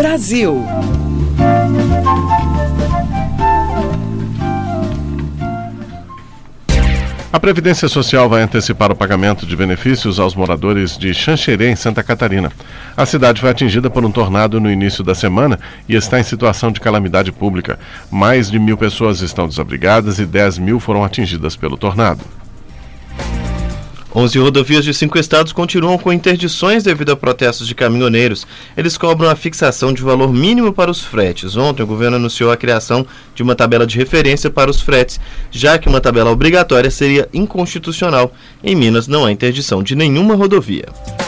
Brasil. A Previdência Social vai antecipar o pagamento de benefícios aos moradores de Xanxerê, em Santa Catarina. A cidade foi atingida por um tornado no início da semana e está em situação de calamidade pública. Mais de 1.000 pessoas estão desabrigadas e 10.000 foram atingidas pelo tornado. 11 rodovias de 5 estados continuam com interdições devido a protestos de caminhoneiros. Eles cobram a fixação de valor mínimo para os fretes. Ontem, o governo anunciou a criação de uma tabela de referência para os fretes, já que uma tabela obrigatória seria inconstitucional. Em Minas, não há interdição de nenhuma rodovia.